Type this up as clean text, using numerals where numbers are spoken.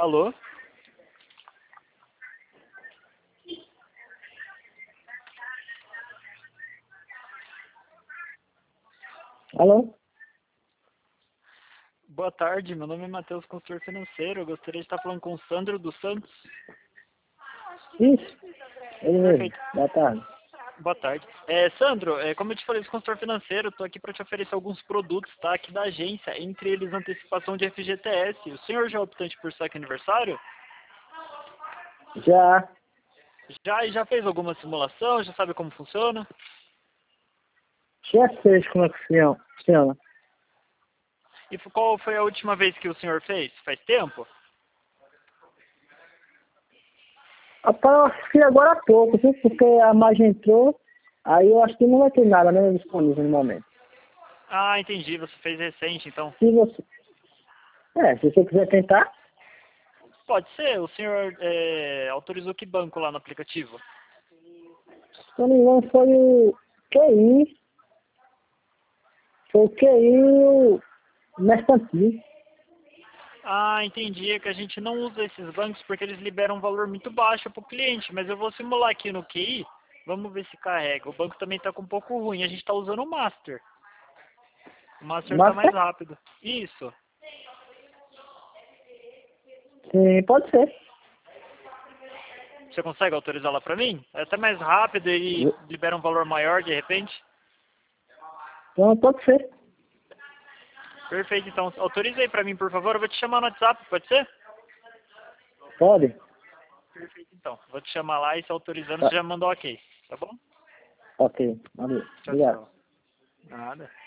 Alô? Alô? Boa tarde, meu nome é Matheus, consultor financeiro. Eu gostaria de estar falando com o Sandro dos Santos. Isso, ele mesmo. Perfeito. Boa tarde. Boa tarde. Sandro, como eu te falei, eu sou consultor financeiro, estou aqui para te oferecer alguns produtos, tá? Aqui da agência, entre eles antecipação de FGTS. O senhor já é optante por saque aniversário? Já Já fez alguma simulação? Já sabe como funciona? sei como é que funciona. E qual foi a última vez que o senhor fez? Faz tempo? Rapaz, eu acho que agora há pouco, viu? Porque a margem entrou, aí eu acho que não vai ter nada né, disponível no momento. Ah, entendi. Você fez recente, então. Se você, se você quiser tentar, Pode ser. O senhor autorizou que banco lá no aplicativo? se eu não me engano, QI, foi o QI e o mercantil. Ah, entendi. É que a gente não usa esses bancos porque eles liberam um valor muito baixo para o cliente. Mas eu vou simular aqui no QI. Vamos ver se carrega. O banco também está com um pouco ruim. A gente está usando o Master. O Master está mais Master? rápido. Isso. Sim, pode ser. Você consegue autorizar lá para mim? É até mais rápido e libera um valor maior de repente. Então, pode ser. Perfeito. Então, autoriza aí para mim, por favor. Eu vou te chamar no WhatsApp, pode ser? Pode. Perfeito, então. Vou te chamar lá e se autorizando, Tá. você já mandou ok. Tá bom? Ok, valeu. Tchau, Obrigado. tchau. Nada.